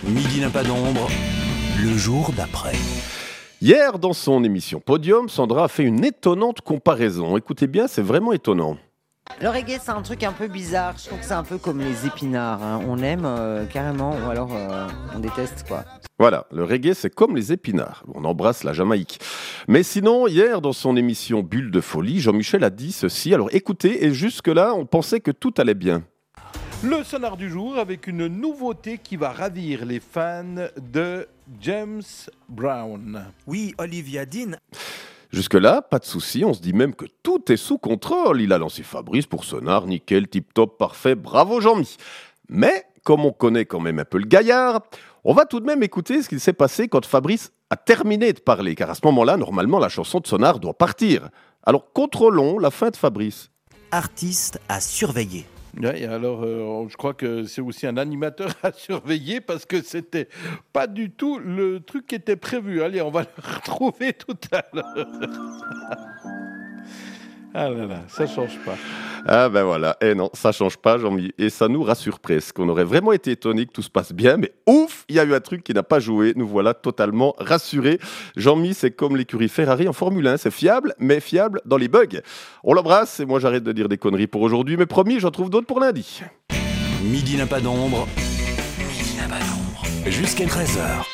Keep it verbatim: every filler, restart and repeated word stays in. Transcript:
Midi n'a pas d'ombre, le jour d'après. Hier, dans son émission Podium, Sandra a fait une étonnante comparaison. Écoutez bien, c'est vraiment étonnant. Le reggae, c'est un truc un peu bizarre. Je trouve que c'est un peu comme les épinards. hein. On aime euh, carrément, ou alors euh, on déteste, quoi. Voilà, le reggae, c'est comme les épinards. On embrasse la Jamaïque. Mais sinon, hier, dans son émission Bulle de folie, Jean-Michel a dit ceci. Alors écoutez, et jusque-là, on pensait que tout allait bien. Le sonar du jour avec une nouveauté qui va ravir les fans de James Brown. Oui, Olivia Dean. Jusque-là, pas de souci, on se dit même que tout est sous contrôle. Il a lancé Fabrice pour Sonar, nickel, tip-top, parfait, bravo Jean-Mi. Mais, comme on connaît quand même un peu le gaillard, on va tout de même écouter ce qu'il s'est passé quand Fabrice a terminé de parler, car à ce moment-là, normalement, la chanson de Sonar doit partir. Alors, contrôlons la fin de Fabrice. Artiste à surveiller. Ouais, alors, euh, je crois que c'est aussi un animateur à surveiller parce que c'était pas du tout le truc qui était prévu. Allez, on va le retrouver tout à l'heure. Ah là là, ça change pas. Ah ben voilà, et non, ça change pas Jean-Mi, et ça nous rassure presque. On aurait vraiment été étonnés que tout se passe bien, mais ouf, il y a eu un truc qui n'a pas joué, nous voilà totalement rassurés. Jean-Mi, c'est comme l'écurie Ferrari en Formule un, c'est fiable, mais fiable dans les bugs. On l'embrasse, et moi j'arrête de dire des conneries pour aujourd'hui, mais promis, j'en trouve d'autres pour lundi. Midi n'a pas d'ombre, midi n'a pas d'ombre, jusqu'à treize heures.